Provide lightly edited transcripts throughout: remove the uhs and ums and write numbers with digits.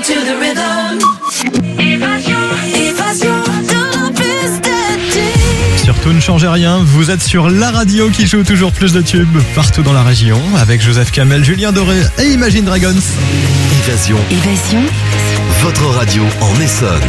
to the rhythm. Évasion de la piste d'été. Surtout ne changez rien, vous êtes sur la radio qui joue toujours plus de tubes partout dans la région avec Joseph Kamel, Julien Doré et Imagine Dragons. Évasion. Évasion. Votre radio en Essonne.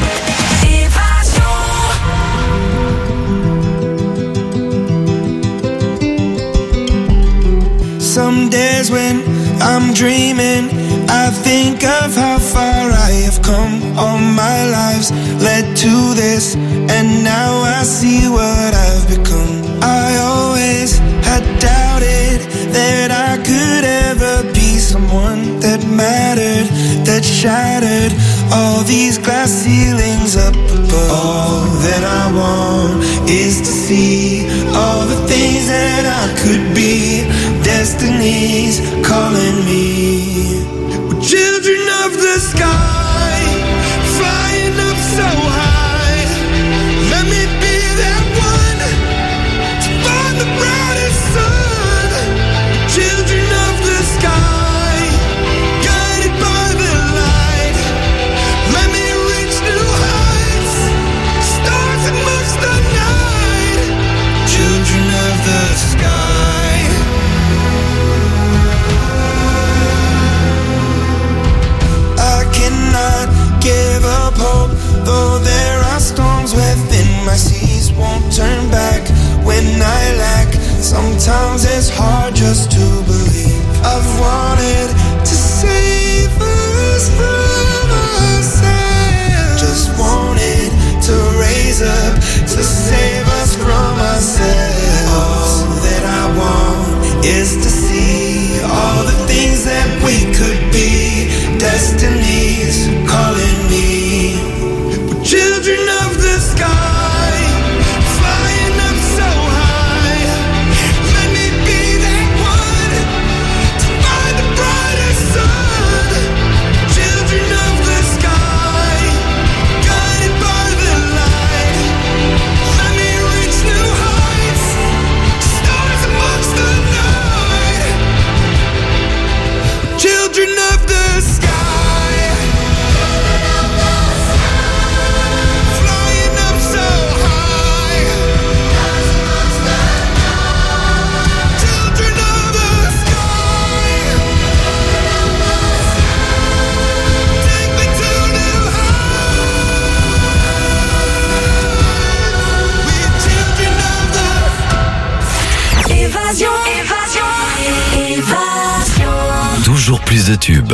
Some days when I'm dreaming, I think of how far I have come. All my lives led to this, and now I see what I've become. I always had doubted that I could ever be someone that mattered, that shattered all these glass ceilings up above. All that I want is to see all the things that I could be. Destiny's calling me. We're children of the sky, flying up so high. Let me be that one to find the brightest sun. Children of the sky, guided by the light. Let me reach new heights, stars amongst the night. Children of the sky. Give up hope, though there are storms within my seas. Won't turn back when I lack. Sometimes it's hard just to believe. I've wanted to save us from ourselves. Just wanted to raise up to save us from ourselves. All that I want is to see all the things that we could be. Destiny's calling me. We're children of the sky, flying up so high. Let me be that one to find the brightest sun. Children of the sky, guided by the light. Let me reach new heights, stars amongst the night. Children of the sky. Toujours plus de tubes.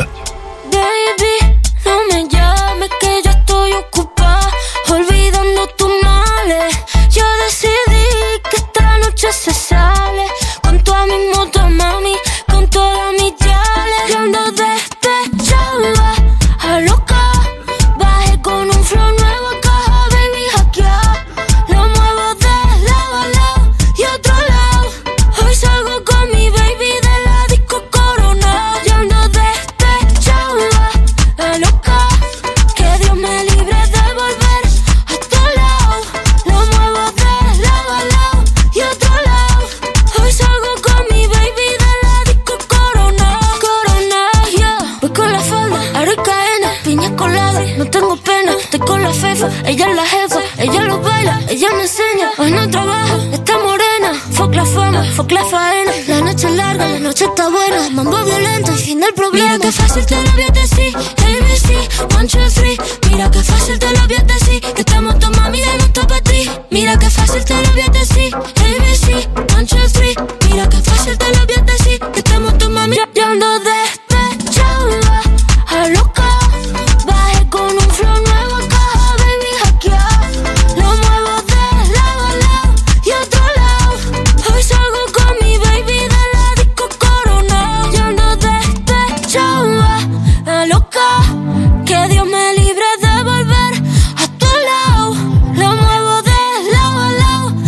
Baby, no me llames que yo estoy ocupada, olvidando tus males. Yo decidí que esta noche se sale con toda mi moto, mami, con todas mis yales. Yo ando despechada, a loca, bajé con un flow nuevo, caja, baby, hackeada. Lo muevo de lado a lado y otro lado. Hoy salgo con mi baby de la disco Corona. Yo ando despechada, a loca, que Dios me libre de volver a tu lado. Lo muevo de lado a lado y otro lado. Hoy salgo con mi baby de la disco Corona. Corona, yeah. Voy con la falda, aro y cadena, piña colada, no tengo pena. Estoy con la fefa, ella es la jefa, ella lo baila, ella me enseña. Hoy no trabaja, está morena. Fuck la fama, fuck la faena. La noche es larga, la noche está buena. Mambo violento y fin del problema. Mira que fácil te lo voy a decir, ABC, 1, 2, 3. Mira que fácil te lo voy a decir, que estamos tu mami de nuestro para ti. Mira que fácil te lo voy a decir, ABC, 1, 2, 3. Mira que fácil te lo voy a decir, que estamos tu mami. Yo ando despechada, a loca, bajé con un flow nuevo, caja, baby, hackeada. Lo muevo de lado a lado y otro lado. Hoy salgo con mi baby de la disco Corona. Yo ando despechada, a loca, que Dios me libre de volver a tu lado. Lo muevo de lado a lado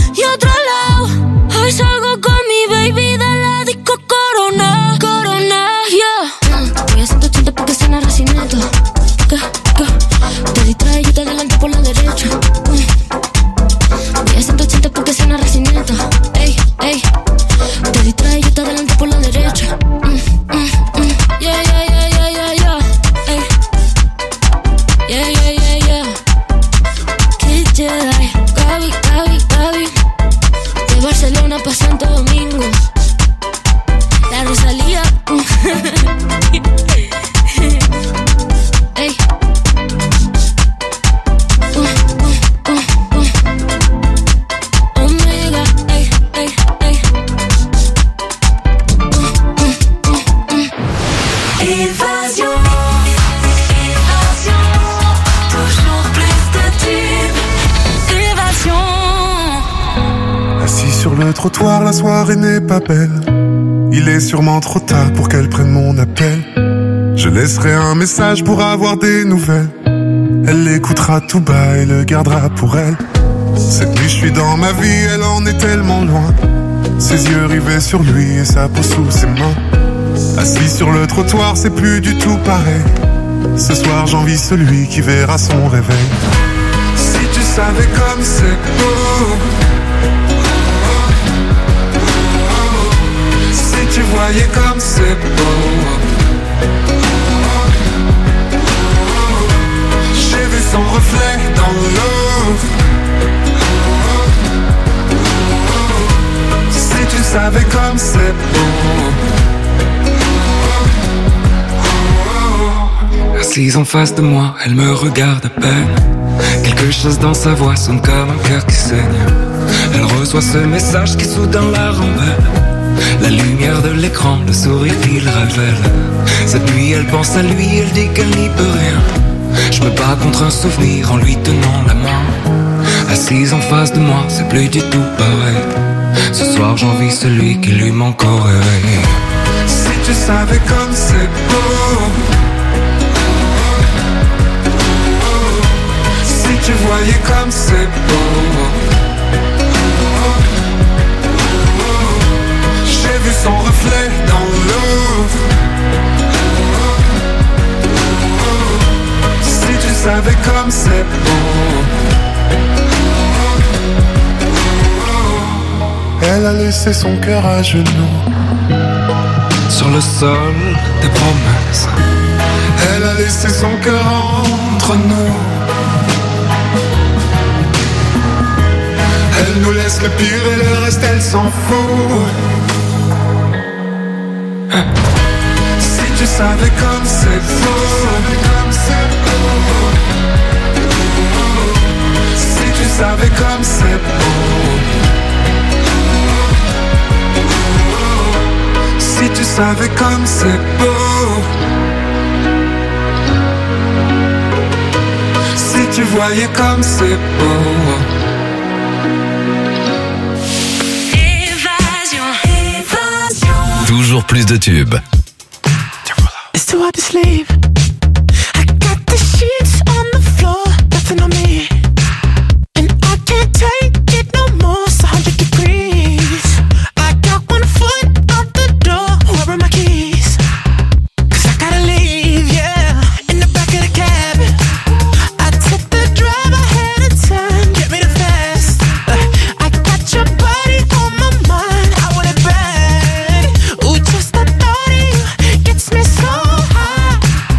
le trottoir, la soirée n'est pas belle. Il est sûrement trop tard pour qu'elle prenne mon appel. Je laisserai un message pour avoir des nouvelles. Elle l'écoutera tout bas et le gardera pour elle. Cette nuit je suis dans ma vie, elle en est tellement loin. Ses yeux rivés sur lui et sa peau sous ses mains. Assis sur le trottoir, c'est plus du tout pareil. Ce soir j'envie celui qui verra son réveil. Si tu savais comme c'est beau, si tu voyais comme c'est beau. J'ai vu son reflet dans l'eau. Si tu savais comme c'est beau. Assise en face de moi, elle me regarde à peine. Quelque chose dans sa voix sonne comme un cœur qui saigne. Elle reçoit ce message qui soudain la rembelle. La lumière de l'écran, le sourire qu'il révèle. Cette nuit elle pense à lui, elle dit qu'elle n'y peut rien. Je me bats contre un souvenir en lui tenant la main. Assise en face de moi, c'est plus du tout pareil. Ce soir j'envie celui qui lui manque au réveil. Si tu savais comme c'est beau, si tu voyais comme c'est beau. J'ai vu son reflet dans l'eau. Si tu savais comme c'est beau. Elle a laissé son cœur à genoux sur le sol des promesses. Elle a laissé son cœur entre nous. Elle nous laisse le pire et le reste elle s'en fout. Si tu savais comme c'est beau. Si tu savais comme c'est beau. Si tu savais comme c'est beau. Si tu voyais comme c'est beau. Toujours plus de tubes. It's too hard to sleep. I got the sheets on the floor, nothing on me. And I can't take it no more, it's 100 degrees. I got one foot out the door, where are my keys? 'Cause I gotta leave, yeah, in the back of the cab. I took the drive ahead of time, get me the fast. I got your body on my mind, I want it bad. Ooh, just the thought of you gets me so high.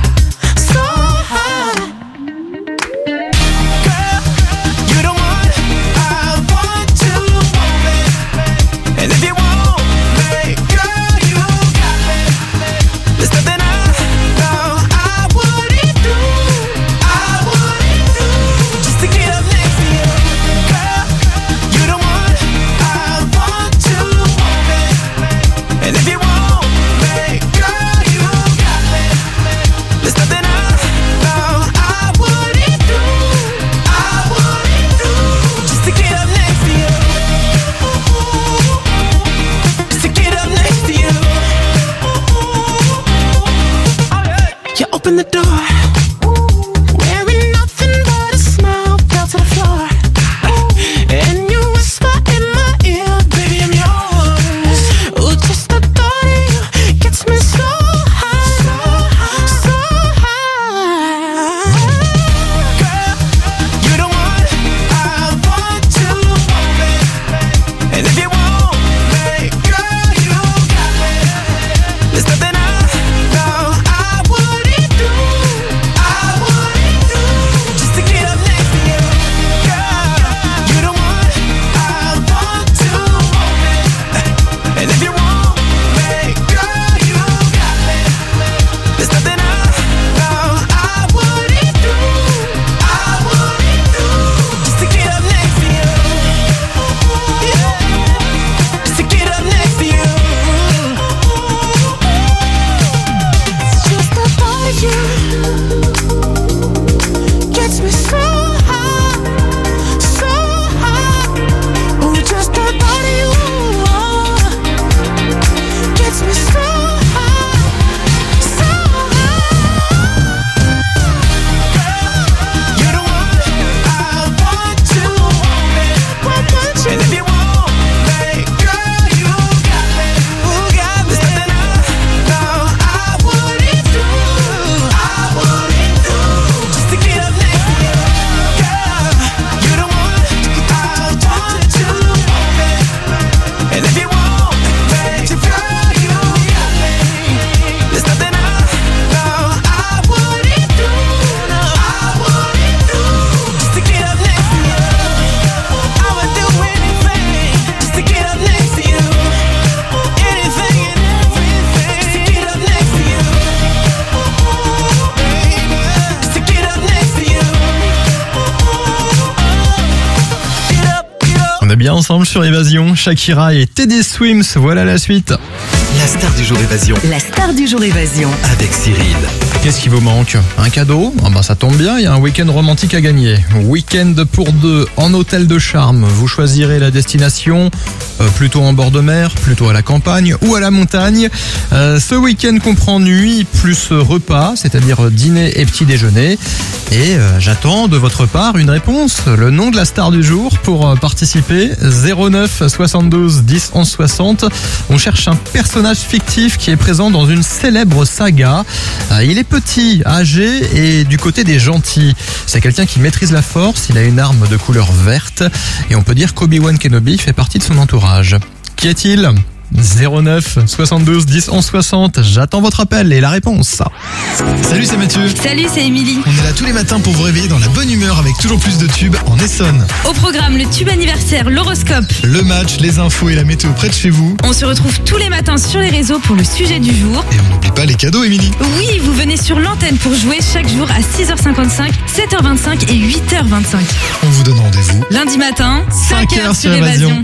bien ensemble sur Évasion. Shakira et Teddy Swims, voilà la suite. La star du jour Évasion La star du jour Évasion. avec Cyril. Qu'est-ce qui vous manque? Un cadeau? Ah bah ça tombe bien, il y a un week-end romantique à gagner. Week-end pour deux en hôtel de charme. Vous choisirez la destination, plutôt en bord de mer, plutôt à la campagne ou à la montagne. Ce week-end comprend nuit plus repas, c'est-à-dire dîner et petit déjeuner. Et j'attends de votre part une réponse, le nom de la star du jour pour participer. 09 72 10 11 60. On cherche un personnage fictif qui est présent dans une célèbre saga. Il est petit, âgé et du côté des gentils. C'est quelqu'un qui maîtrise la force, il a une arme de couleur verte et on peut dire qu'Obi-Wan Kenobi fait partie de son entourage. Qui est-il ? 09 72 10 11 60. J'attends votre appel et la réponse. Salut, c'est Mathieu. Salut, c'est Émilie. On est là tous les matins pour vous réveiller dans la bonne humeur avec toujours plus de tubes en Essonne. Au programme, le tube anniversaire, l'horoscope. Le match, les infos et la météo près de chez vous. On se retrouve tous les matins sur les réseaux pour le sujet du jour. Et on n'oublie pas les cadeaux, Émilie. Oui, vous venez sur l'antenne pour jouer chaque jour à 6h55, 7h25 et 8h25. On vous donne rendez-vous Lundi matin, 5h sur Évasion.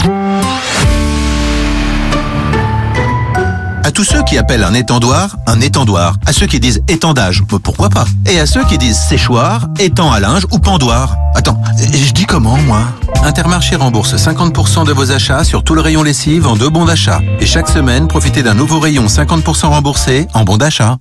À tous ceux qui appellent un étendoir. À ceux qui disent étendage, pourquoi pas. Et à ceux qui disent séchoir, étang à linge ou pendoir. Attends, je dis comment, moi ? Intermarché rembourse 50% de vos achats sur tout le rayon lessive en 2 bons d'achat. Et chaque semaine, profitez d'un nouveau rayon 50% remboursé en bons d'achat.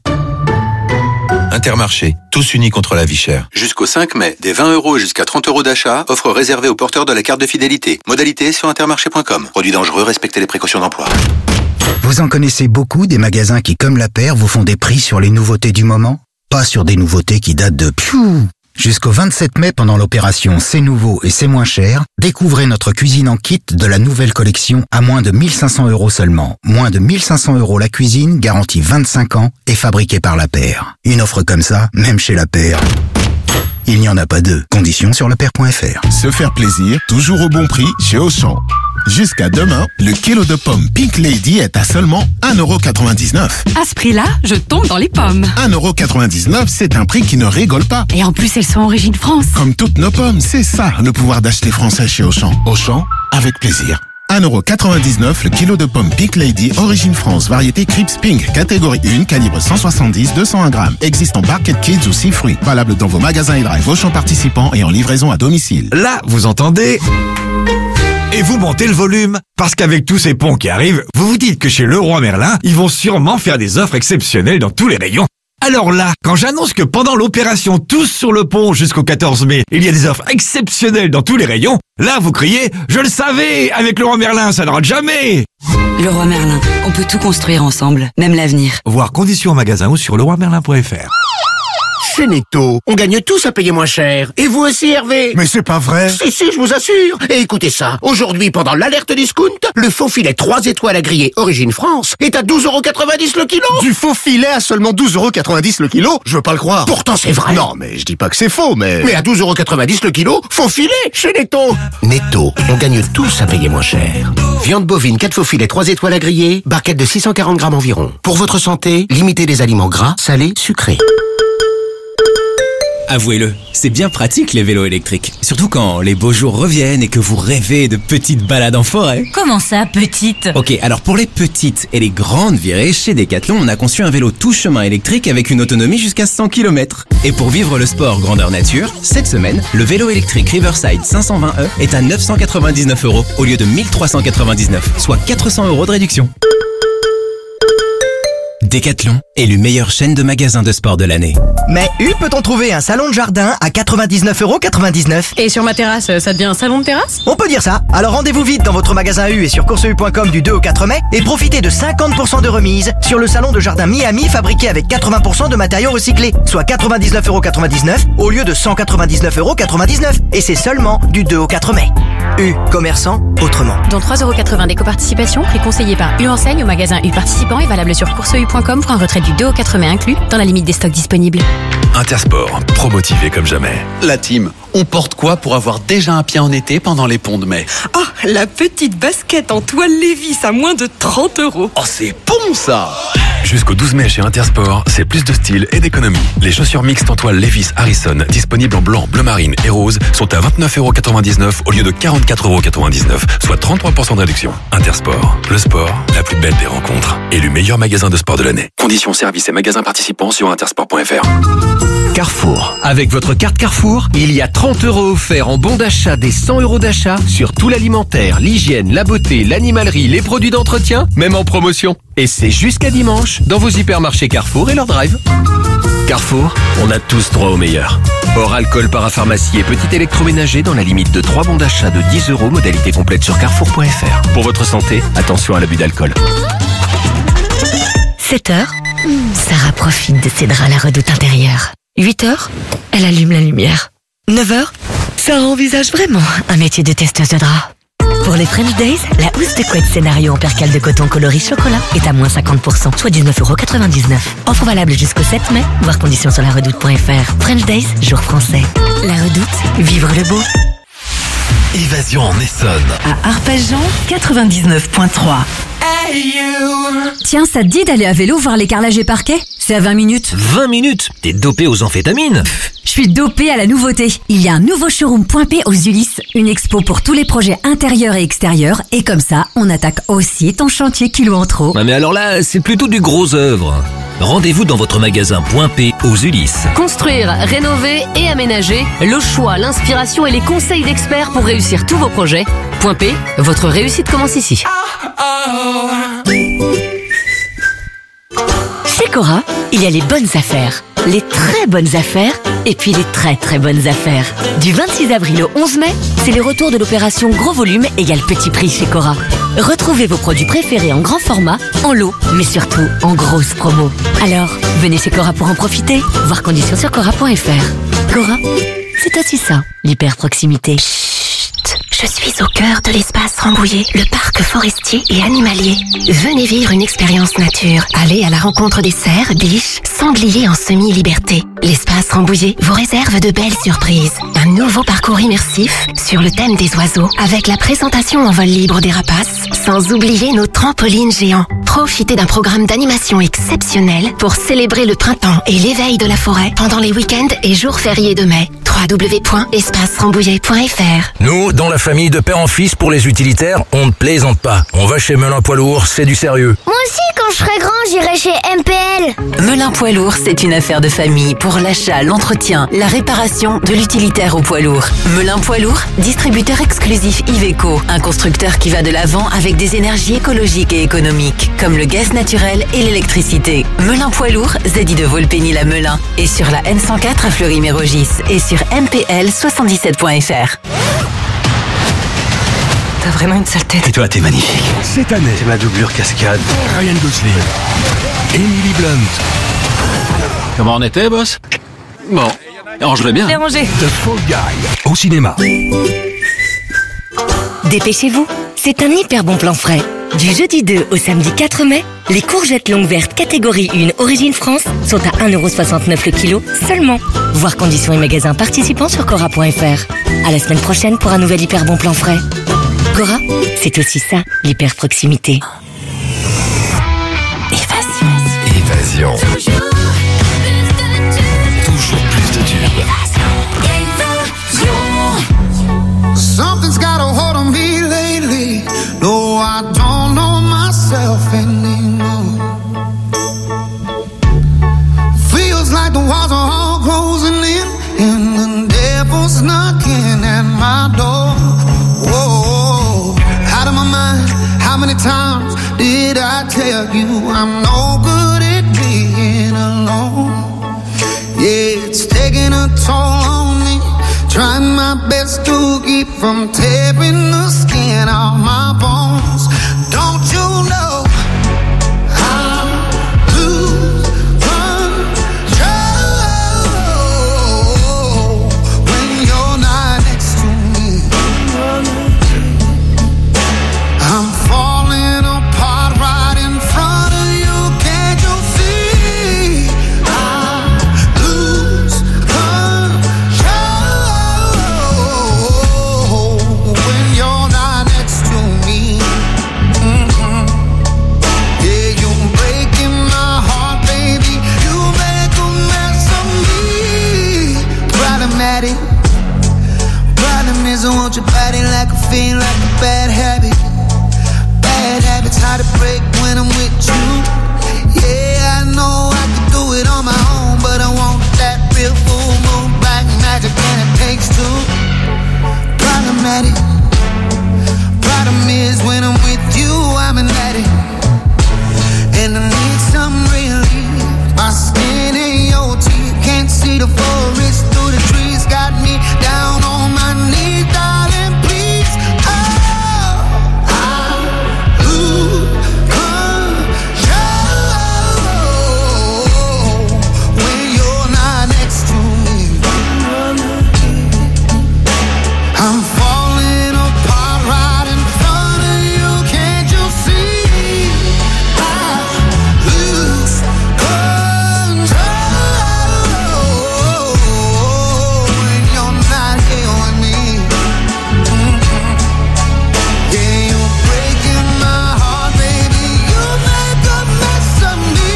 Intermarché, tous unis contre la vie chère. Jusqu'au 5 mai, des 20 € et jusqu'à 30 € d'achat, offre réservée aux porteurs de la carte de fidélité. Modalité sur intermarché.com. Produit dangereux, respectez les précautions d'emploi. Vous en connaissez beaucoup des magasins qui, comme la paire, vous font des prix sur les nouveautés du moment? Pas sur des nouveautés qui datent de Jusqu'au 27 mai, pendant l'opération C'est nouveau et c'est moins cher, découvrez notre cuisine en kit de la nouvelle collection à moins de 1500 € seulement. Moins de 1500 € la cuisine, garantie 25 ans et fabriquée par la paire. Une offre comme ça, même chez la paire, il n'y en a pas deux. Conditions sur lapaire.fr. Se faire plaisir, toujours au bon prix chez Auchan. Jusqu'à demain, le kilo de pommes Pink Lady est à seulement 1,99 €. À ce prix-là, je tombe dans les pommes. 1,99 €, c'est un prix qui ne rigole pas. Et en plus, elles sont origine France. Comme toutes nos pommes, c'est ça le pouvoir d'acheter français chez Auchan. Auchan, avec plaisir. 1,99 € le kilo de pommes Pink Lady, origine France, variété Crips Pink, catégorie 1, calibre 170-201 grammes. Existe en Barquette Kids ou 6 fruits. Valable dans vos magasins et drive Auchan participants et en livraison à domicile. Là, vous entendez ? Et vous montez le volume. Parce qu'avec tous ces ponts qui arrivent, vous vous dites que chez Leroy Merlin, ils vont sûrement faire des offres exceptionnelles dans tous les rayons. Alors là, quand j'annonce que pendant l'opération Tous sur le pont jusqu'au 14 mai, il y a des offres exceptionnelles dans tous les rayons, là vous criez « Je le savais, avec Leroy Merlin, ça ne rate jamais !» Leroy Merlin, on peut tout construire ensemble, même l'avenir. Voir conditions en magasin ou sur leroymerlin.fr. Chez Netto, on gagne tous à payer moins cher. Et vous aussi, Hervé? Mais c'est pas vrai. Si, je vous assure. Et écoutez ça. Aujourd'hui, pendant l'alerte discount, le faux filet 3 étoiles à griller Origine France est à 12,90 € le kilo. Du faux filet à seulement 12,90 € le kilo? Je veux pas le croire. Pourtant, c'est vrai. Non, mais je dis pas que c'est faux, mais... Mais à 12,90 € le kilo, faux filet chez Netto. Netto, on gagne tous à payer moins cher. Viande bovine 4 faux filets 3 étoiles à griller, barquette de 640 grammes environ. Pour votre santé, limitez les aliments gras, salés, sucrés. Avouez-le, c'est bien pratique les vélos électriques. Surtout quand les beaux jours reviennent et que vous rêvez de petites balades en forêt. Comment ça, petite ? Ok, alors pour les petites et les grandes virées, chez Decathlon, on a conçu un vélo tout chemin électrique avec une autonomie jusqu'à 100 km. Et pour vivre le sport grandeur nature, cette semaine, le vélo électrique Riverside 520e est à 999 € au lieu de 1399, soit 400 € de réduction. Decathlon, élu meilleure chaîne de magasins de sport de l'année. Mais peut-on trouver un salon de jardin à 99,99 €? Et sur ma terrasse, ça devient un salon de terrasse? On peut dire ça. Alors rendez-vous vite dans votre magasin U et sur courseu.com du 2 au 4 mai et profitez de 50% de remise sur le salon de jardin Miami fabriqué avec 80% de matériaux recyclés, soit 99,99 € au lieu de 199,99 €. Et c'est seulement du 2 au 4 mai. U, commerçant autrement. Dont 3,80 € d'éco-participation, prix conseillé par U Enseigne au magasin U participant et valable sur courseu.com pour un retrait du 2 au 4 mai inclus dans la limite des stocks disponibles. Intersport, pro-motivé comme jamais. La team, on porte quoi pour avoir déjà un pied en été pendant les ponts de mai? Oh, la petite basket en toile Levi's à moins de 30 €. Oh, c'est bon ça! Jusqu'au 12 mai chez Intersport, c'est plus de style et d'économie. Les chaussures mixtes en toile Levi's Harrison, disponibles en blanc, bleu marine et rose, sont à 29,99€ au lieu de 44,99€, soit 33% de réduction. Intersport, le sport, la plus belle des rencontres. Élu meilleur magasin de sport de l'année. Conditions, services et magasins participants sur intersport.fr. Carrefour. Avec votre carte Carrefour, il y a 30€ offerts en bon d'achat des 100€ d'achat sur tout l'alimentaire, l'hygiène, la beauté, l'animalerie, les produits d'entretien, même en promotion. Et c'est jusqu'à dimanche dans vos hypermarchés Carrefour et leur drive. Carrefour, on a tous droit au meilleur. Hors alcool, parapharmacie et petit électroménager dans la limite de 3 bons d'achat de 10€, modalité complète sur carrefour.fr. Pour votre santé, attention à l'abus d'alcool. 7h, Sarah profite de ses draps à la redoute intérieure. 8h, elle allume la lumière. 9h, Sarah envisage vraiment un métier de testeuse de draps. Pour les French Days, la housse de couette scénario en percale de coton coloris chocolat est à moins 50%, soit 19,99€. Offre valable jusqu'au 7 mai, voir conditions sur laredoute.fr. French Days, jour français. La Redoute, vivre le beau. Évasion en Essonne. À Arpajon, 99.3. Tiens, ça te dit d'aller à vélo voir les carrelages et parquets ? C'est à 20 minutes. 20 minutes ? T'es dopé aux amphétamines ? Je suis dopé à la nouveauté. Il y a un nouveau showroom Point P aux Ulysses. Une expo pour tous les projets intérieurs et extérieurs. Et comme ça, on attaque aussi ton chantier kilo en trop. Ah mais alors là, c'est plutôt du gros œuvre. Rendez-vous dans votre magasin Point P aux Ulysses. Construire, rénover et aménager, le choix, l'inspiration et les conseils d'experts pour réussir tous vos projets. Point P, votre réussite commence ici. Chez Cora, il y a les bonnes affaires, les très bonnes affaires et puis les très très bonnes affaires. Du 26 avril au 11 mai, c'est le retour de l'opération Gros Volume égale Petit Prix chez Cora. Retrouvez vos produits préférés en grand format, en lot, mais surtout en grosse promo. Alors, venez chez Cora pour en profiter. Voir conditions sur cora.fr. Cora, c'est aussi ça, l'hyper proximité. Je suis au cœur de l'espace Rambouillet, le parc forestier et animalier. Venez vivre une expérience nature. Allez à la rencontre des cerfs, biches, sangliers en semi-liberté. L'espace Rambouillet vous réserve de belles surprises. Un nouveau parcours immersif sur le thème des oiseaux, avec la présentation en vol libre des rapaces, sans oublier nos trampolines géants. Profitez d'un programme d'animation exceptionnel pour célébrer le printemps et l'éveil de la forêt pendant les week-ends et jours fériés de mai. www.espacerambouillet.fr. Nous, dans la famille de père en fils pour les utilitaires, on ne plaisante pas. On va chez Melun Poids Lourd, c'est du sérieux. Moi aussi, quand je serai grand, j'irai chez MPL. Melun Poids Lourd, c'est une affaire de famille pour l'achat, l'entretien, la réparation de l'utilitaire au poids lourd. Melun Poids Lourd, distributeur exclusif Iveco, un constructeur qui va de l'avant avec des énergies écologiques et économiques, comme le gaz naturel et l'électricité. Melun Poids Lourd, Zedi de Volpénil à Melun, et sur la N104 à Fleury-Mérogis, et sur mpl77.fr. T'as vraiment une sale tête. Et toi, t'es magnifique. Cette année, C'est ma doublure cascade. Ryan Gosling, Emily Blunt, Comment on était, boss? Bon, range-le bien. Bien rangé. The Fall Guy, au cinéma. Dépêchez-vous, c'est un hyper bon plan frais. Du jeudi 2 au samedi 4 mai, les courgettes longues vertes catégorie 1 Origine France sont à 1,69€ le kilo seulement. Voir conditions et magasins participants sur cora.fr. À la semaine prochaine pour un nouvel hyper bon plan frais. Cora, c'est aussi ça, l'hyper proximité. Évasion. Toujours plus de tubes. Something's got a hold on me lately. No, I don't know myself anymore. Feels like the walls are all closing in, and the devil's knocking at my door. Whoa, out of my mind. How many times did I tell you I'm no good at being alone? Yeah, it's taking a toll on me. Trying my best to keep from tearing the skin off my bones. Don't you know I lose control when you're not next to me? I'm falling apart right in front of you. Can't you see? I lose control when you're not next to me. problematic. Problem is I want your body like a fiend, like a bad habit. Bad habits hard to break when I'm with you. Yeah, I know I can do it on my own, but I want that real full moon, black magic, and it takes two. Problematic. Problem is when I'm with you, I'm an addict, and I need some relief. My skin in your teeth, can't see the forest through the trees. Got me down on my knees, darling, please. Oh, I lose control when you're not next to me. I'm falling apart right in front of you, can't you see? I lose control when you're not here with me. Yeah, you're breaking my heart, baby. You make a mess of me.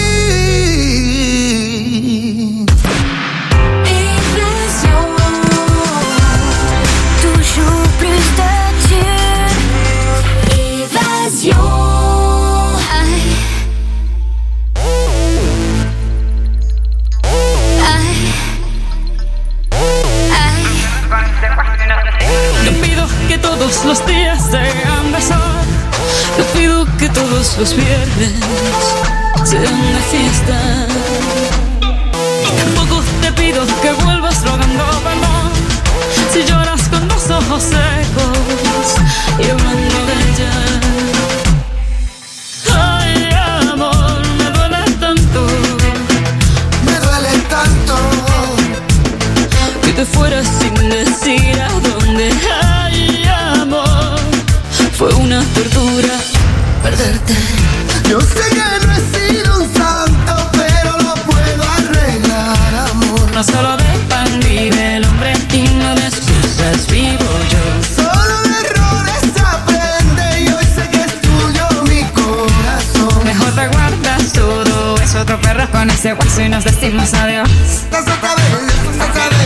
Toujours plus de tubes. Évasion. Yo pido que todos los días sean besar. Yo pido que todos los viernes sean de fiesta. Tampoco te pido que vuelvas rogando perdón si lloras con los ojos secos y hablando de ella. Ay, amor, me duele tanto. Me duele tanto que te fueras sin decir a dónde. Ay, amor, fue una tortura perderte. Yo sé que no he sido un santo, pero lo puedo arreglar, amor. No solo de pan vive el hombre y no de excusas vivo yo. Solo de errores se aprende y hoy sé que es tuyo mi corazón. Mejor te guardas todo eso, otro perro con ese hueso y nos decimos adiós. Estás otra vez, estás otra vez.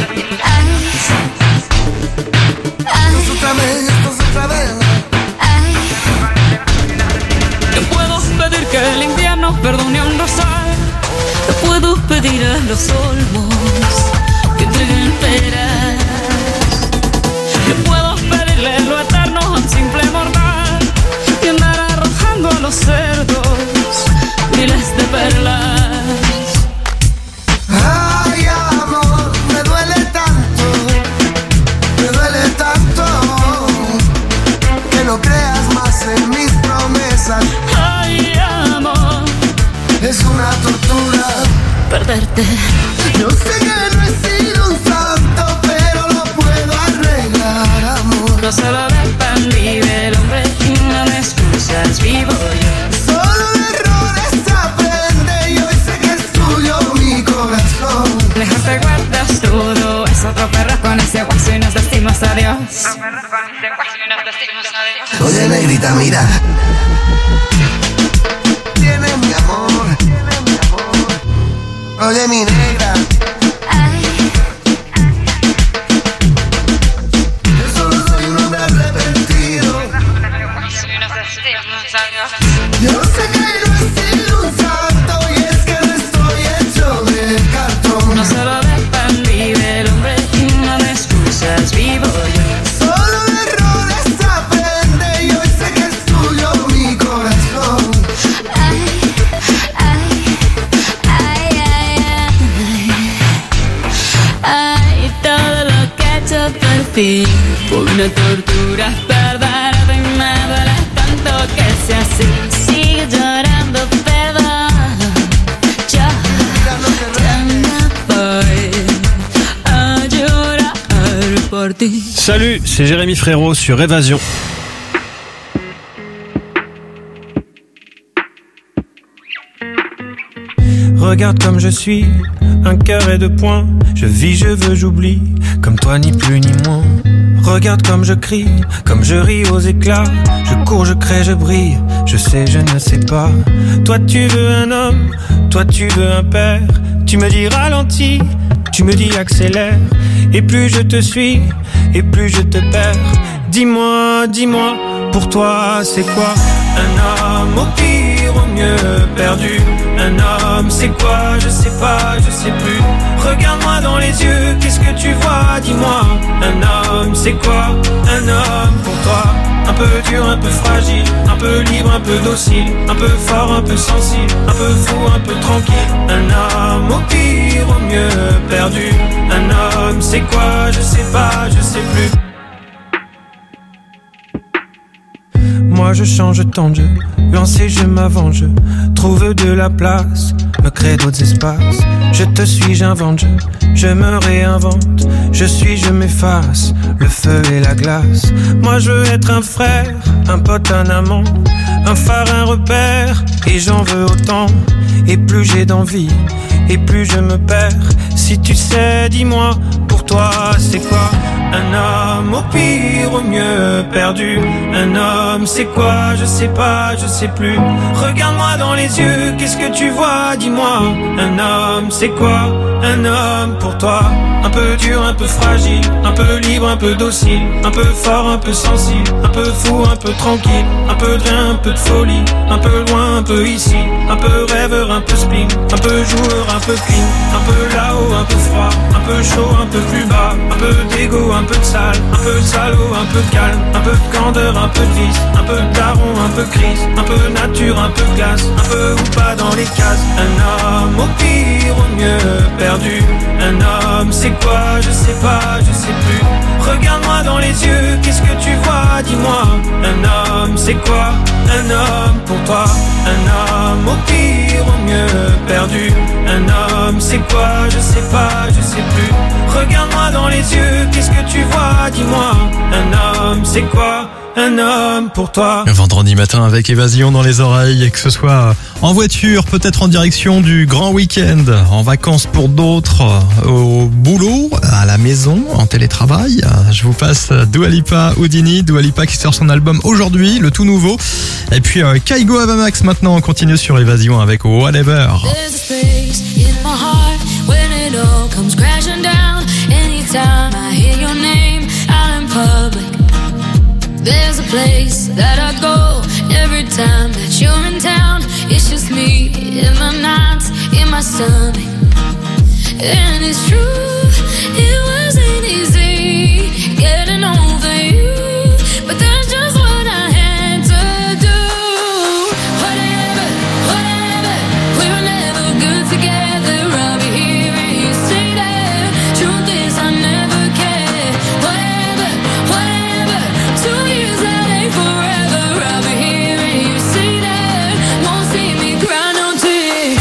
Estás otra vez, estás otra vez. Te puedo pedir que el invierno perdone un rosal. Te puedo pedir a los olmos que entreguen peras. Te puedo pedirle lo eterno a un simple mortal y andar arrojando a los cerdos miles de perlas. Ay, amor, me duele tanto que no creas más en mis promesas. Ay, amor, es una tortura perderte. Yo sé que no he sido un santo, pero lo puedo arreglar, amor. No solo de pan vive el hombre y no de excusas vivo yo. Solo de errores se aprende y hoy sé que es tuyo mi corazón. Mejor te guardas todo, es otro perro con ese hueso y nos decimos adiós. Oye, negrita, mira. Tienes mi amor. Oye, mi negra. Yo solo soy un hombre arrepentido. Yo sé que no he sido un santo y es que no estoy hecho de cartón. No solo de pan vive el hombre y no de excusas vivo yo. Solo de errores se aprende y hoy sé que es tuyo mi corazón. Ay, todo lo que he hecho por ti fue una tortura perderte y me duele tanto que sea así. Sigo llorando, perdón. Yo ya me voy a llorar por ti. Salut, c'est Jérémy Frérot sur Évasion. Regarde comme je suis, un cœur et deux points. Je vis, je veux, j'oublie, comme toi ni plus ni moins. Regarde comme je crie, comme je ris aux éclats. Je cours, je crée, je brille. Je sais, je ne sais pas. Toi tu veux un homme, toi tu veux un père. Tu me dis ralentis, tu me dis accélère. Et plus je te suis, et plus je te perds. Dis-moi, dis-moi, pour toi c'est quoi un homme? Au pire, au mieux perdu. Un homme c'est quoi? Je sais pas, je sais plus. Regarde-moi dans les yeux, qu'est-ce que tu vois? Dis-moi, un homme c'est quoi? Un homme pour toi? Un peu dur, un peu fragile, un peu libre, un peu docile, un peu fort, un peu sensible, un peu fou, un peu tranquille. Un homme au pire, au mieux perdu. Un homme c'est quoi? Je sais pas, je sais plus. Moi je change tant de jeu, lancé je m'avance, je trouve de la place, me crée d'autres espaces. Je te suis, j'invente, je me réinvente. Je suis, je m'efface, le feu et la glace. Moi je veux être un frère, un pote, un amant, un phare, un repère. Et j'en veux autant, et plus j'ai d'envie, et plus je me perds. Si tu sais, dis-moi, pour toi c'est quoi un homme? Au pire, au mieux perdu. Un homme c'est quoi? Je sais pas, je sais plus. Regarde-moi dans les yeux, qu'est-ce que tu vois? Dis-moi, un homme c'est quoi? Un homme pour toi? Un peu dur, un peu fragile, un peu libre, un peu docile, un peu fort, un peu sensible, un peu fou, un peu tranquille, un peu de rien, un peu de folie, un peu loin, un peu ici, un peu rêveur, un peu spleen, un peu joueur, un peu clean, un peu là-haut, un peu froid, un peu chaud, un peu plus bas, un peu d'égo, un peu de sale, un peu de salaud, un peu de calme, un peu de candeur, un peu de vice, un peu de daron, un peu crise, un peu nature, un peu de glace, un peu ou pas dans les cases. Un homme au pire, au mieux perdu. Un homme c'est quoi? Je sais pas, je sais plus. Regarde-moi dans les yeux, qu'est-ce que tu vois? Dis-moi, un homme c'est quoi? Un homme pour toi? Un homme au pire, au mieux perdu. Un homme c'est quoi? Je sais pas, je sais plus. Regarde-moi dans les yeux, qu'est-ce que tu vois? Dis-moi, un homme c'est quoi? Un homme pour toi. Vendredi matin avec Évasion dans les oreilles, que ce soit en voiture, peut-être en direction du grand week-end, en vacances pour d'autres, au boulot, à la maison, en télétravail. Je vous passe Dua Lipa, Houdini, Dua Lipa qui sort son album aujourd'hui, le tout nouveau. Et puis Kaigo Avamax maintenant, on continue sur Évasion avec Whatever. There's a place that I go every time that you're in town. It's just me in the nights, in my stomach. And it's true, it wasn't easy getting over you, but that's just what I had to do. Whatever, whatever, we were never good together. I'll be hearing you say that. Truth is I never cared. Whatever, whatever, 2 years that ain't forever. I'll be hearing you say that. Won't see me cry no tears.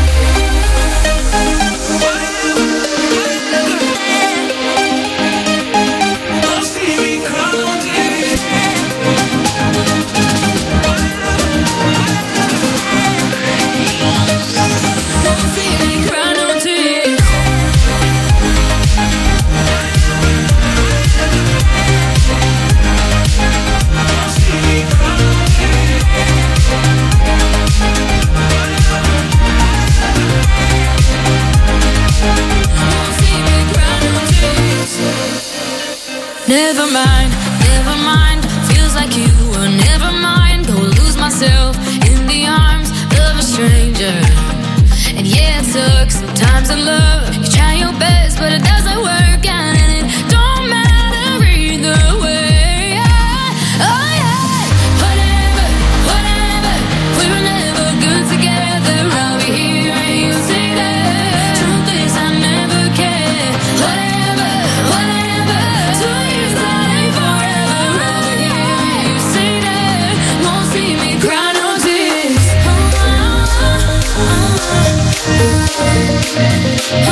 Never mind, feels like you were never mind. Go lose myself in the arms of a stranger. And yeah, it sucks sometimes in love. You try your best, but it doesn't work out, and it don't matter either way. Oh yeah, whatever, whatever, we were never good together. I'll be hearing you say that. Truth is I never cared. Whatever, whatever, 2 years that ain't forever. I'll be hearing you say that. Won't see me cry no tears. Oh,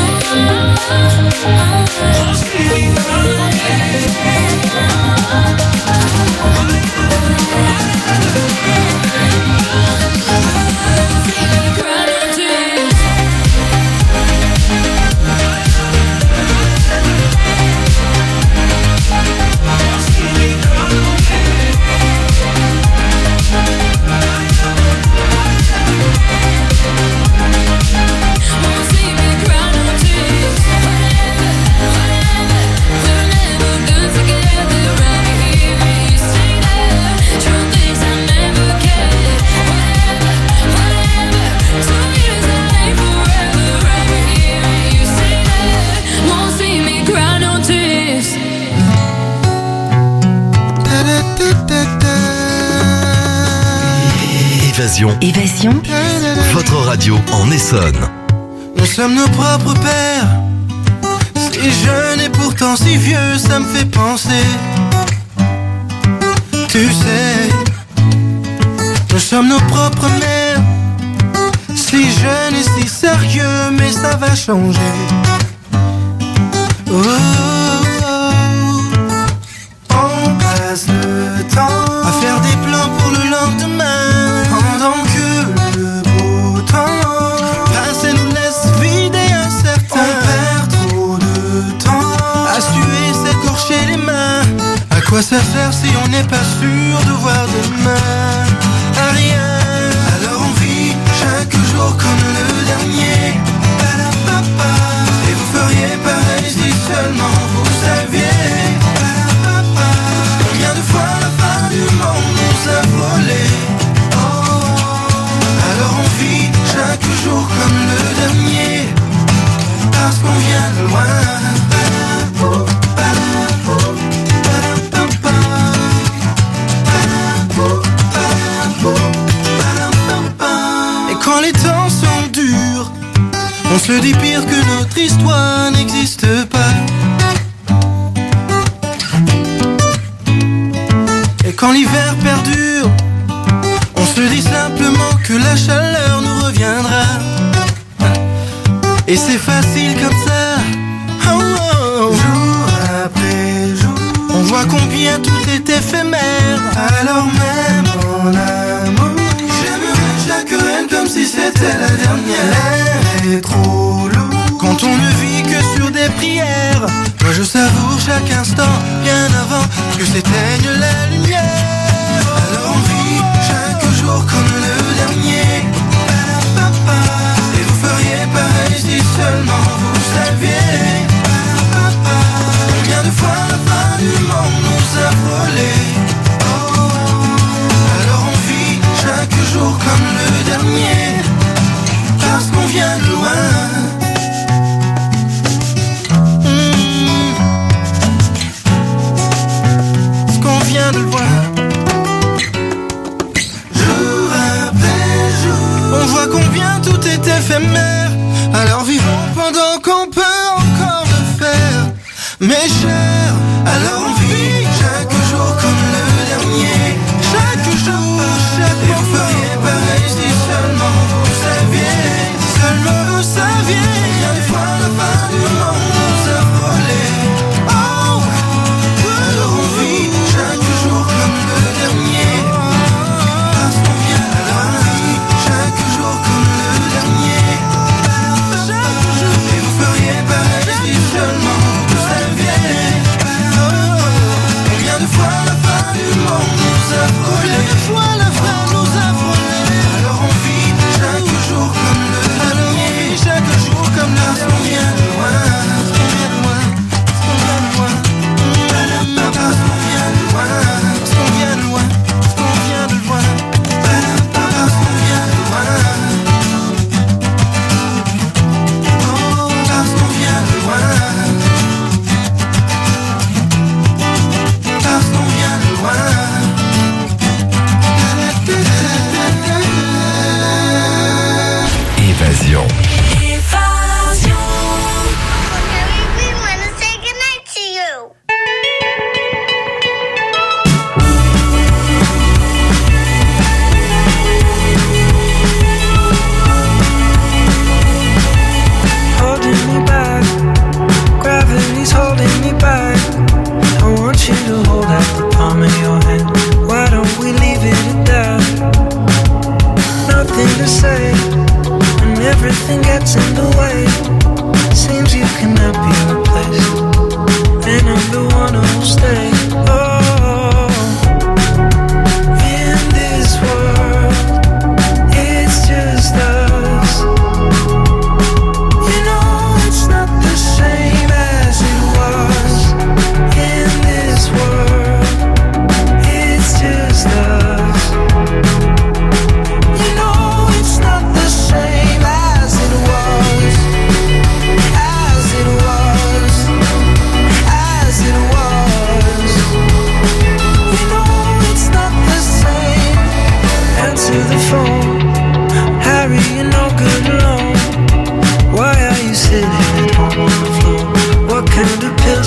Évasion. Évasion. Votre radio en Essonne. Nous sommes nos propres pères. Si jeune et pourtant si vieux, ça me fait penser. Tu sais, nous sommes nos propres mères. Si jeune et si sérieux, mais ça va changer. Oh, oh, oh. On passe le temps à faire des plans pour le lendemain, pendant que le beau temps passe et nous laisse vide et incertain. On perd trop de temps à suer, s'écorcher les mains. À quoi ça sert si on n'est pas sûr de voir demain? À rien. Alors on vit chaque jour comme le dernier. Et vous feriez pareil si seulement vous saviez. Combien de fois la fin du monde nous a volé. Alors on vit chaque jour comme le dernier, parce qu'on vient de loin. Et quand les temps sont durs, on se dit pire que notre histoire n'existe pas. Et quand l'hiver perdure, on se dit simplement que la chaleur nous reviendra. Et c'est facile comme ça, oh, oh. Jour après jour, on voit combien tout est éphémère. Alors même en amour, j'aimerais chaque reine comme si c'était la dernière. L'air est trop lourd quand on ne vit que sur des prières. Moi je savoure chaque instant, bien avant que s'éteigne la lumière. Alors on vit chaque jour comme le dernier. Et vous feriez pareil si seulement vous saviez. Combien de fois la fin du monde nous a volé. Alors on vit chaque jour comme le dernier, parce qu'on vient de loin. Parce qu'on vient de loin. Jour après jour, on voit combien tout est éphémère. Alors vivons pendant qu'on peut encore le faire. Mes chers, alors on vit chaque jour comme le dernier. Chaque jour, chaque jour. Et vous feriez pareil si seulement vous saviez. Seulement vous saviez. Combien de fois la fin du monde nous a volé. Oh, alors on vit chaque jour comme le dernier, parce qu'on vient de loin. Chaque jour comme le dernier, chaque jour. Et vous feriez pareil si seulement vous saviez.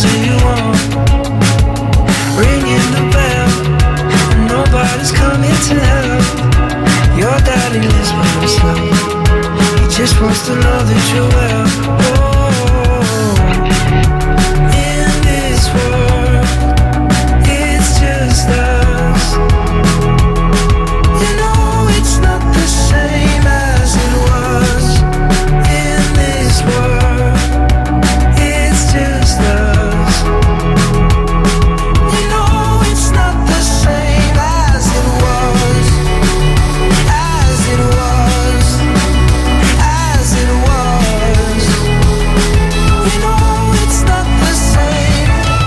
who you want. Ringing the bell, nobody's coming to help. Your daddy lives by himself. He just wants to know that you're well. In this world, it's just us. You know it's not the same as it was. In this world, it's just us. You know it's not the same as it was. As it was. As it was. You know it's not the same.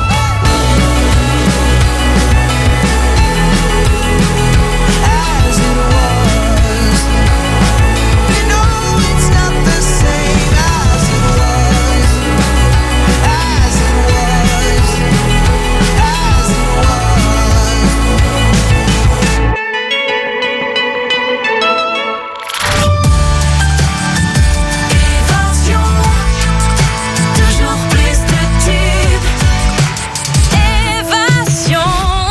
As it was. You know it's not the same as it was. As it was. As it Évasion, toujours plus de tubes. Évasion.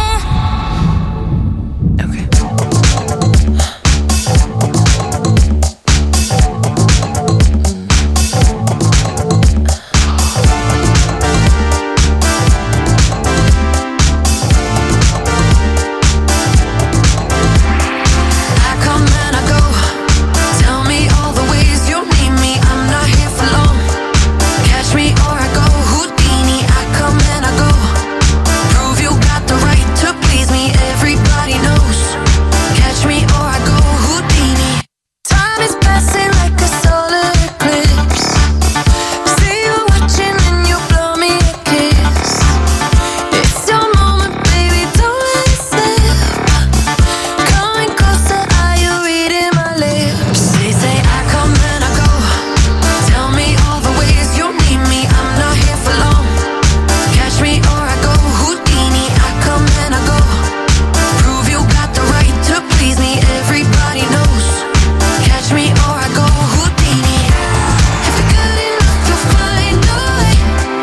I come and I go. Tell me all the ways you need me. I'm not here for long. Catch me or I go Houdini. I come and I go. Prove you got the right to please me. Everybody knows. Catch me or I go Houdini. Time is passing like a solar eclipse. See you watching and you blow me a kiss. It's your moment, baby, don't let it slip. Coming closer, are you reading my lips? They say I come and I go. Tell me all the ways you need me. I'm not here for long. Catch me or I go Houdini. I come and I go. Prove you got the right to please me. Everybody knows. Catch me or I go Houdini. If you're good enough, you'll find a way.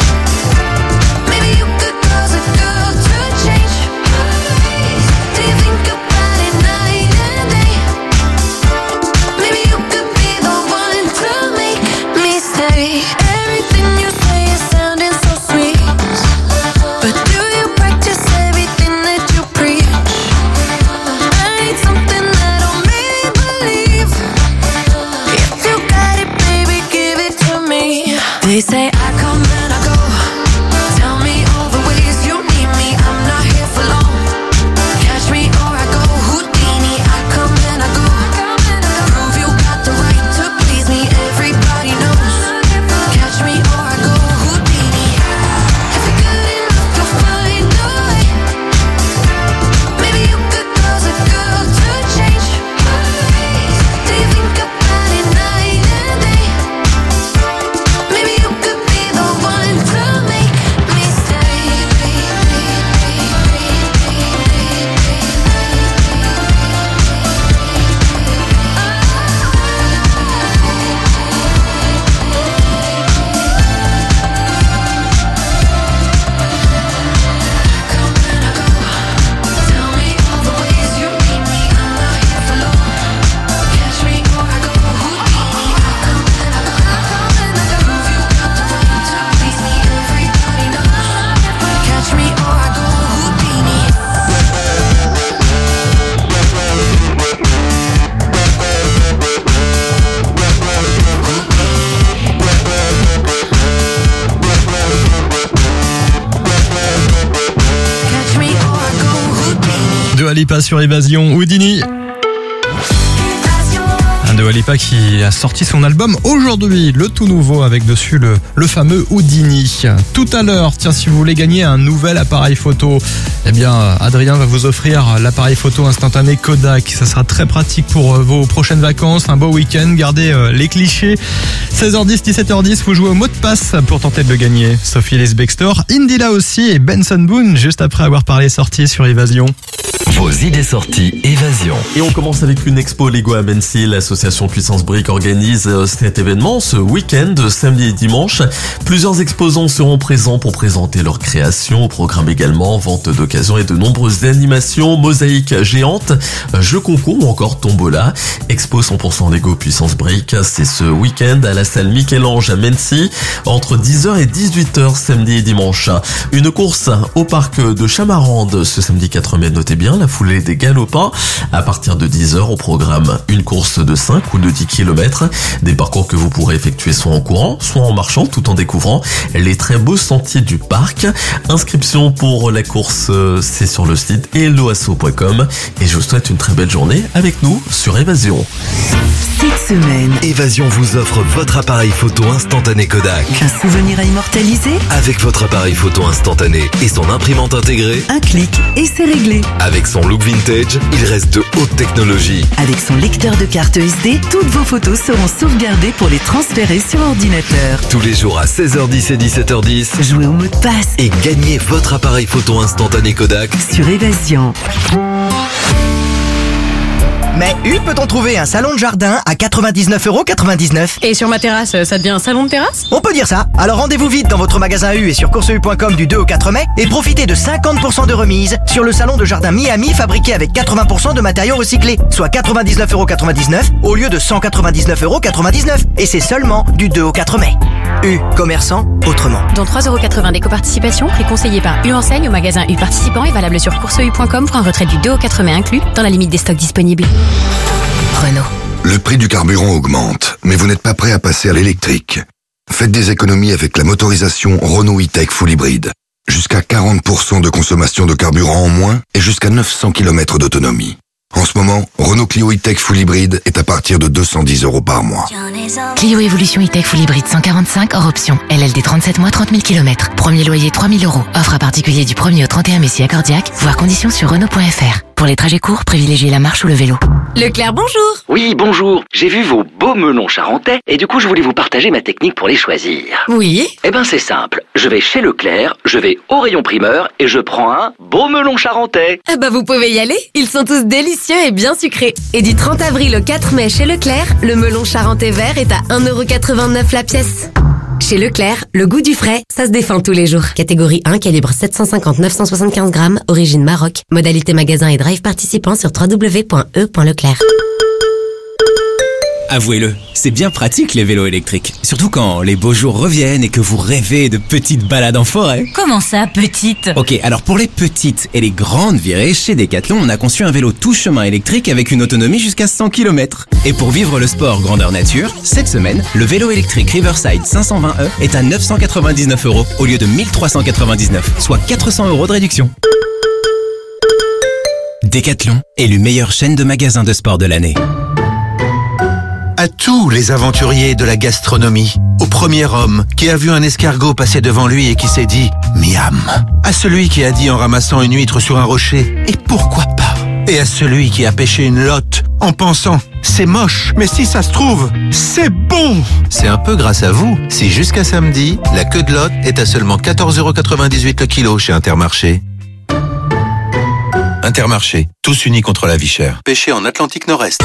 Maybe you could cause a girl to change. Do you think about it night and day? Maybe you could be the one to make me stay. Everything you say is sounding so sweet, but do you practice everything that you preach? I need something that'll make me believe. If you got it, baby, give it to me. They say I come and I go. Tell me all the ways you need me. I'm not here for long. Catch me or I go Houdini. I come and I go. Prove you got the right to please me. Everybody knows. Catch me or I go Houdini. If you're good enough, you'll find a way. Maybe you could cause a girl to change. Do you think about it night and day? Maybe you could be the one to make me stay. Tell me all the ways you need me. I'm not here for long. Catch me or I go Houdini. I come and I go. Prove you got the right to please me. Everybody knows. Catch me or I go Houdini. Catch me or I go Houdini. Dua Lipa sur Évasion, Houdini. Un Dua Lipa qui a sorti son album aujourd'hui, le tout nouveau avec dessus le fameux Houdini. Tout à l'heure, tiens, si vous voulez gagner un nouvel appareil photo, eh bien Adrien va vous offrir l'appareil photo instantané Kodak. Ça sera très pratique pour vos prochaines vacances, un beau week-end. Gardez les clichés. 16h10, 17h10, vous jouez au mot de passe pour tenter de le gagner. Sophie Ellis Bextor, Indila aussi et Benson Boone juste après avoir parlé sortie sur Évasion. Vos idées sorties Évasion. Et on commence avec une expo Lego à Mency. L'association l'association Puissance Brick organise cet événement ce week-end, samedi et dimanche. Plusieurs exposants seront présents pour présenter leurs créations. Au programme également, vente d'occasion et de nombreuses animations, mosaïques géantes, jeux concours ou encore tombola. Expo 100% Lego Puissance Brick, c'est ce week-end à la salle Michel-Ange à Mency, entre 10h et 18h samedi et dimanche. Une course au parc de Chamarande ce samedi 4 mai, notez bien, la foulée des galopins à partir de 10h au programme. Une course de 5 ou de 10 km, des parcours que vous pourrez effectuer soit en courant, soit en marchant, tout en découvrant les très beaux sentiers du parc. Inscription pour la course, c'est sur le site helloasso.com et je vous souhaite une très belle journée avec nous sur Évasion. Cette semaine, Évasion vous offre votre appareil photo instantané Kodak. Un souvenir à immortaliser? Avec votre appareil photo instantané et son imprimante intégrée, un clic et c'est réglé. Avec son look vintage, il reste de haute technologie. Avec son lecteur de carte SD, toutes vos photos seront sauvegardées pour les transférer sur ordinateur. Tous les jours à 16h10 et 17h10, jouez au mot de passe et gagnez votre appareil photo instantané Kodak sur Évasion. Mais U peut-on trouver un salon de jardin à 99,99 €? Et sur ma terrasse, ça devient un salon de terrasse? On peut dire ça. Alors rendez-vous vite dans votre magasin U et sur courseu.com du 2 au 4 mai et profitez de 50% de remise sur le salon de jardin Miami fabriqué avec 80% de matériaux recyclés, soit 99,99 € au lieu de 199,99 €. Et c'est seulement du 2 au 4 mai. U, commerçant autrement. Dont 3,80 € d'éco-participation, prix conseillé par U Enseigne au magasin U participant et valable sur courseu.com pour un retrait du 2 au 4 mai inclus dans la limite des stocks disponibles. Renault. Le prix du carburant augmente, mais vous n'êtes pas prêt à passer à l'électrique. Faites des économies avec la motorisation Renault E-Tech Full Hybrid. Jusqu'à 40% de consommation de carburant en moins et jusqu'à 900 km d'autonomie. En ce moment, Renault Clio E-Tech Full Hybrid est à partir de 210 € par mois. Clio Evolution E-Tech Full Hybrid 145 hors option. LLD 37 mois, 30 000 km. Premier loyer 3 000 €. Offre à particulier du 1er au 31 mai si accordiaque. Voir conditions sur Renault.fr. Pour les trajets courts, privilégiez la marche ou le vélo. Leclerc, bonjour. Oui, bonjour. J'ai vu vos beaux melons charentais et du coup, je voulais vous partager ma technique pour les choisir. Oui. Eh ben, c'est simple. Je vais chez Leclerc, je vais au rayon primeur et je prends un beau melon charentais. Ah bah, vous pouvez y aller. Ils sont tous délicieux et bien sucrés. Et du 30 avril au 4 mai chez Leclerc, le melon charentais vert est à 1,89 € la pièce. Chez Leclerc, le goût du frais, ça se défend tous les jours. Catégorie 1, calibre 750-975 grammes, origine Maroc. Modalité magasin et drive participant sur www.e.leclerc. Avouez-le, c'est bien pratique les vélos électriques. Surtout quand les beaux jours reviennent et que vous rêvez de petites balades en forêt. Comment ça, petite? Ok, alors pour les petites et les grandes virées, chez Decathlon, on a conçu un vélo tout chemin électrique avec une autonomie jusqu'à 100 km. Et pour vivre le sport grandeur nature, cette semaine, le vélo électrique Riverside 520e est à 999 € au lieu de 1399, soit 400 € de réduction. Decathlon, élu meilleure chaîne de magasins de sport de l'année. À tous les aventuriers de la gastronomie, au premier homme qui a vu un escargot passer devant lui et qui s'est dit « miam », à celui qui a dit en ramassant une huître sur un rocher « et pourquoi pas », et à celui qui a pêché une lotte en pensant « c'est moche, mais si ça se trouve, c'est bon ». C'est un peu grâce à vous si jusqu'à samedi, la queue de lotte est à seulement 14,98 € le kilo chez Intermarché. Intermarché, tous unis contre la vie chère. Pêché en Atlantique Nord-Est.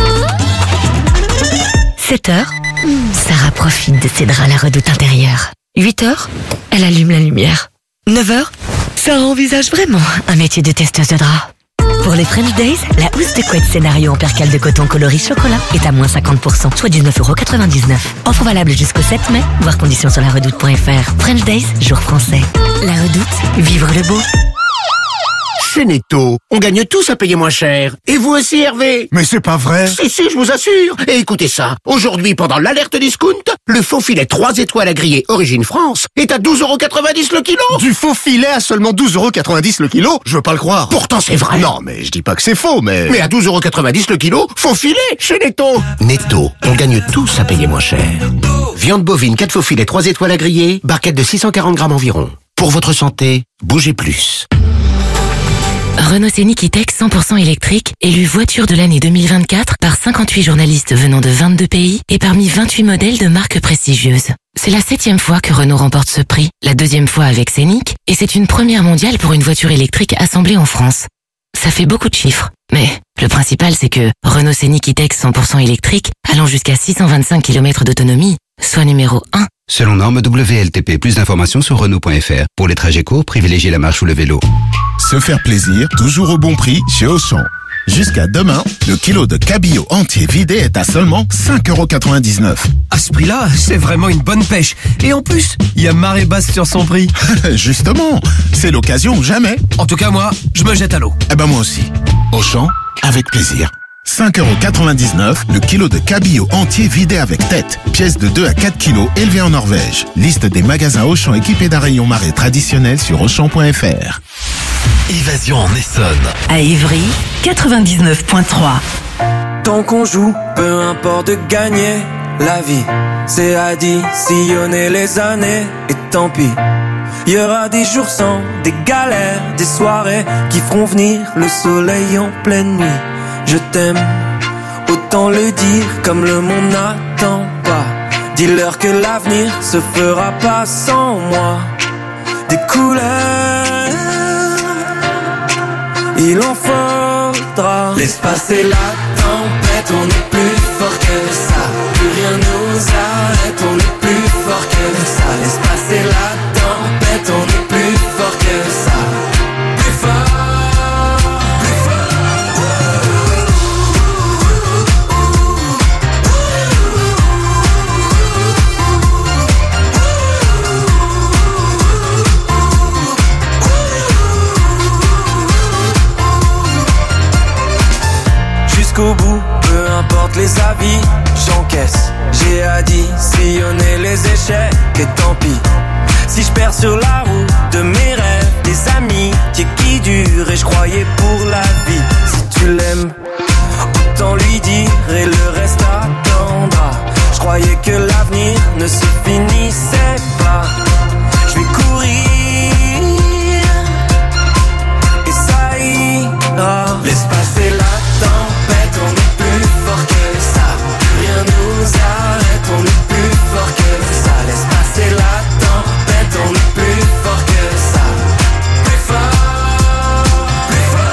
7h, Sarah profite de ses draps à la redoute intérieure. 8h, elle allume la lumière. 9h, Sarah envisage vraiment un métier de testeuse de draps. Pour les French Days, la housse de couette scénario en percale de coton coloris chocolat est à moins 50%, soit 19,99 €. Offre valable jusqu'au 7 mai, voir conditions sur laredoute.fr. French Days, jour français. La Redoute, vivre le beau. Chez Netto, on gagne tous à payer moins cher. Et vous aussi, Hervé? Mais c'est pas vrai. Si, je vous assure. Et écoutez ça. Aujourd'hui, pendant l'alerte discount, le faux filet 3 étoiles à griller Origine France est à 12,90 € le kilo. Du faux filet à seulement 12,90 € le kilo? Je veux pas le croire. Pourtant, c'est vrai. Non, mais je dis pas que c'est faux, mais... Mais à 12,90 € le kilo, faux filet chez Netto. Netto, on gagne tous à payer moins cher. Viande bovine 4 faux filets 3 étoiles à griller, barquette de 640 grammes environ. Pour votre santé, bougez plus. Renault Scénic E-Tech 100% électrique, élu voiture de l'année 2024 par 58 journalistes venant de 22 pays et parmi 28 modèles de marques prestigieuses. C'est la 7e fois que Renault remporte ce prix, la 2e fois avec Scénic, et c'est une première mondiale pour une voiture électrique assemblée en France. ça fait beaucoup de chiffres. Mais le principal, c'est que Renault Scénic E-Tech 100% électrique, allant jusqu'à 625 km d'autonomie, soit numéro 1. Selon norme WLTP, plus d'informations sur Renault.fr. Pour les trajets courts, privilégiez la marche ou le vélo. Se faire plaisir, toujours au bon prix chez Auchan. Jusqu'à demain, le kilo de cabillaud entier vidé est à seulement 5,99 €. À ce prix-là, c'est vraiment une bonne pêche. Et en plus, il y a marée basse sur son prix. Justement, c'est l'occasion ou jamais. En tout cas, moi, je me jette à l'eau. Eh ben moi aussi. Auchan, avec plaisir. 5,99 € le kilo de cabillaud entier vidé avec tête. Pièce de 2 à 4 kilos élevée en Norvège. Liste des magasins Auchan équipés d'un rayon marée traditionnel sur Auchan.fr. Évasion en Essonne. À Ivry, 99.3. Tant qu'on joue, peu importe de gagner. La vie, c'est additionner les années. Et tant pis, il y aura des jours sans, des galères, des soirées qui feront venir le soleil en pleine nuit. Je t'aime, autant le dire comme le monde n'attend pas. Dis-leur que l'avenir se fera pas sans moi. Des couleurs, il en faudra. Laisse passer la tempête, on est plus fort que ça. Plus rien nous arrête, on est plus fort que ça. Laisse passer la tempête, on est plus fort que ça. Plus fort. Jusqu'au bout, peu importe les avis, j'encaisse. J'ai additionné les échecs et tant pis. Si je perds sur la route de mes rêves, des amis qui durent et je croyais pour la vie. Si tu l'aimes, autant lui dire et le reste attendra. Je croyais que l'avenir ne se finissait pas. Je vais courir et ça ira. Laisse passer la tempête, on est plus fort que ça. Rien nous arrête, on est plus fort que ça. Laisse passer la tempête, on est plus fort que ça. Plus fort, plus fort.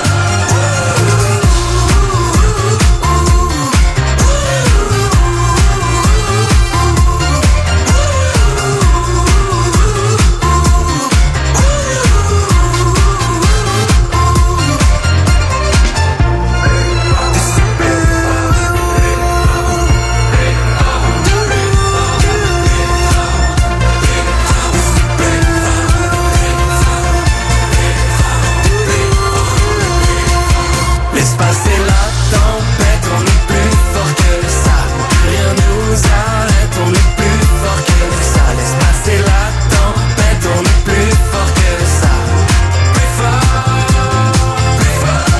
Laisse passer la tempête, on est plus fort que ça. Rien nous arrête, on est plus fort que ça. Laisse passer la tempête, on est plus fort que ça. Plus fort, plus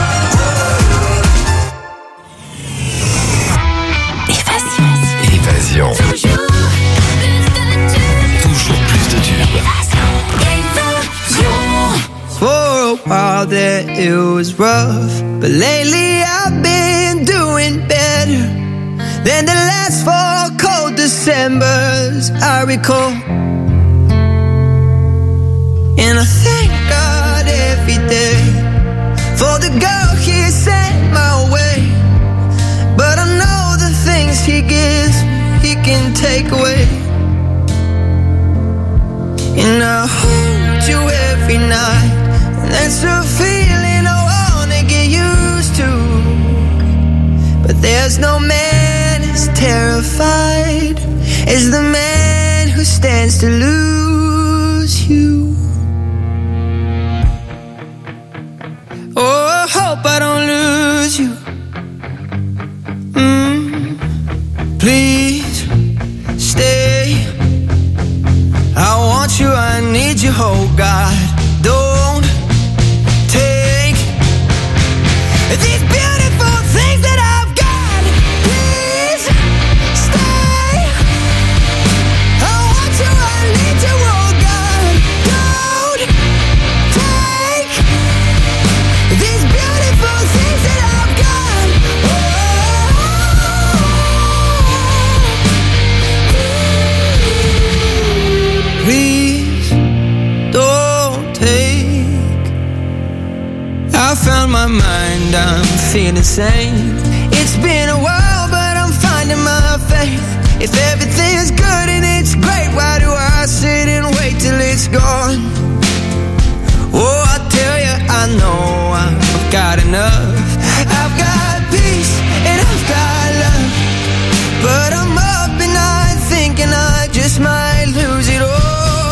fort. Évasion. Toujours plus de tubes. For a while there it was rough, but lately I've been doing better than the last 4 cold Decembers I recall. And I thank God every day for the girl He sent my way. But I know the things He gives, He can take away. And I hold you every night, and that's a feeling I wanna get used to. But there's no man as terrified as the man who stands to lose you. Oh, I hope I don't lose you. Please stay. I want you, I need you, oh God. Don't take these beautiful things that I've got. Please stay. I want you, I need you, oh God. Don't take these beautiful I found my mind, I'm feeling sane. It's been a while, but I'm finding my faith. If everything's good and it's great, why do I sit and wait till it's gone? Oh, I tell you, I know I've got enough. I've got peace and I've got love, but I'm up at night thinking I just might lose it all.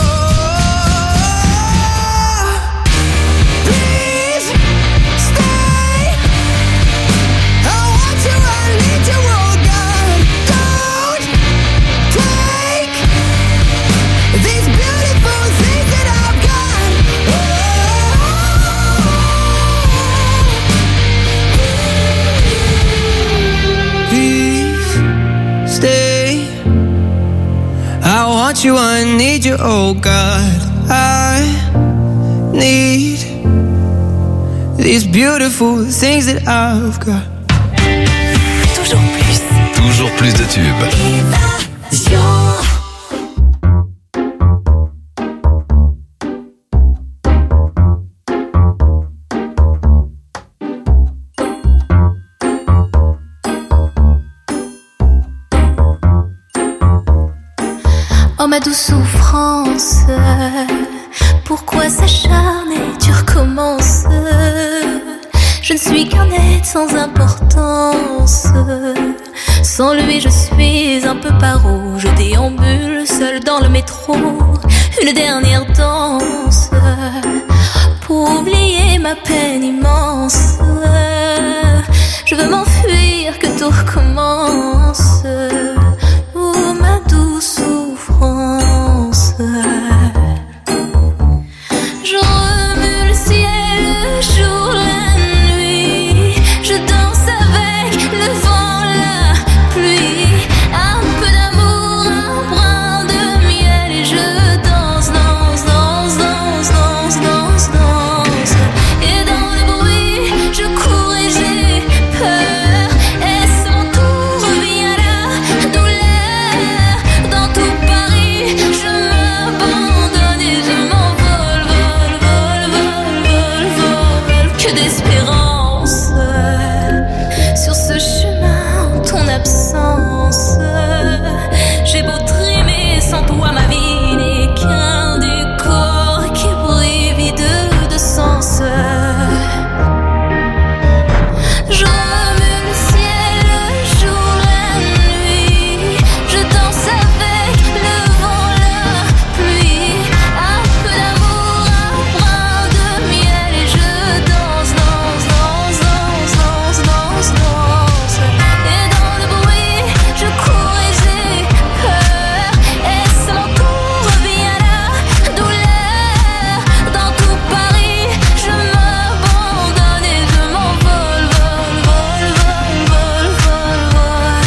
You, I need you, oh God, I need these beautiful things that I've got. Toujours plus de tubes. Oh ma douce souffrance, pourquoi s'acharner, tu recommences. Je ne suis qu'un être sans importance. Sans lui je suis un peu paro. Je déambule seul dans le métro. Une dernière danse pour oublier ma peine immense. Je veux m'enfuir, que tout recommence. Oh ma douce souffrance. Je remue le ciel, le jour, la nuit. Je danse avec le vent, la pluie. Un peu d'amour, un brin de miel. Et je danse, danse, danse, danse, danse, danse, danse. Et dans le bruit, je cours et j'ai peur. Est-ce mon tour, revient la douleur. Dans tout Paris, je m'abandonne et je m'envole, vol, vol, vol, vol, vol. Que d'espérance sur ce chemin, en ton absence. J'ai beau trimer, sans toi ma vie n'est qu'un décor qui brille vide de sens. Je remue le ciel, le jour, la nuit. Je danse avec le vent, la pluie. Un peu d'amour, un brin de miel. Et je danse, danse, danse, danse, danse, danse, danse. Et dans le bruit, je cours et j'ai peur. Est-ce mon tour, revient la douleur. Dans tout Paris, je m'abandonne et je m'envole, vol, vol, vol, vol, vol,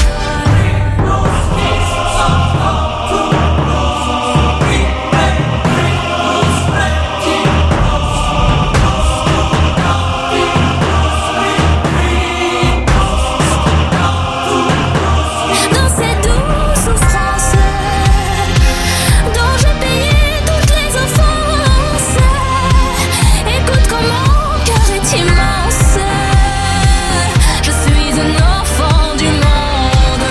dans cette douce souffrance dont j'ai payé toutes les offenses. Écoute comme mon cœur est immense. Je suis un enfant du monde.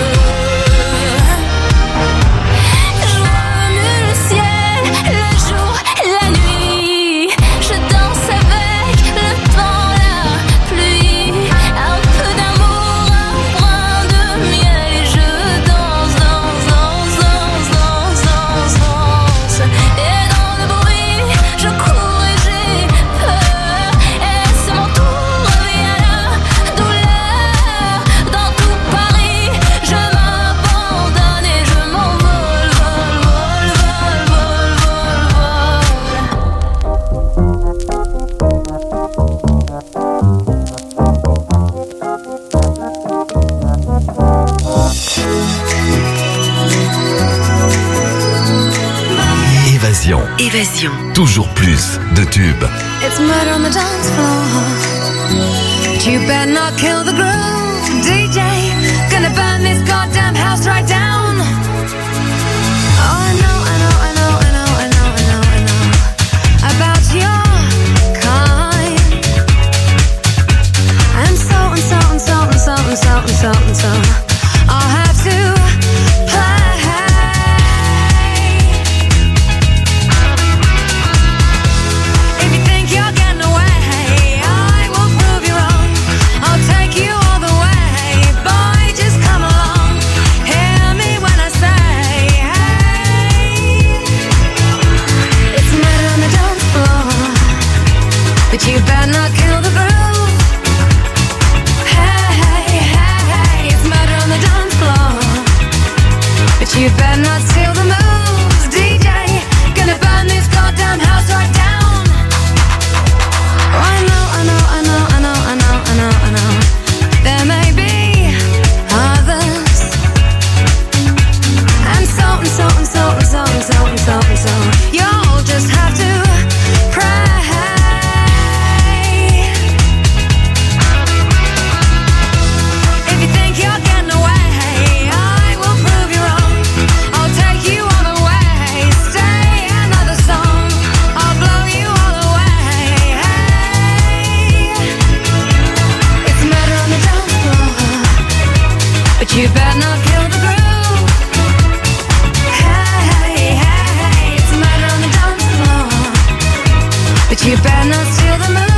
Je remue le ciel, le jour, la nuit. Je danse avec le vent, la pluie. Un peu d'amour, un brin de miel. Et je danse, danse, danse, danse, danse, danse, danse. Et dans le bruit, je cours et j'ai peur. Est-ce mon tour, revient la douleur. Dans tout Paris, je m'abandonne et je m'envole, vol, vol, vol, vol, vol, vol. Évasion. Évasion. Toujours plus de tubes. It's murder on the dance floor. You better not kill the groove, DJ. Gonna burn this goddamn house right down. Oh, I know, I know, I know, I know, I know, I know, I know about your kind. but you better not kill the groove. Hey, hey, hey, it's murder on the dance floor, but you better not steal the moves. DJ, gonna burn this goddamn house right down. Oh, I know, I know, I know, I know, I know, I know, I know. There may be others, and so and so and so and so and so and so and so. You'll just have to pray. If you think you're getting away, I will prove you wrong. I'll take you all the way. Stay another song, I'll blow you all away. Hey, it's murder on the dance floor, but you better not kill the groove. Hey, hey, hey, it's murder on the dance floor, but you better not steal the moon.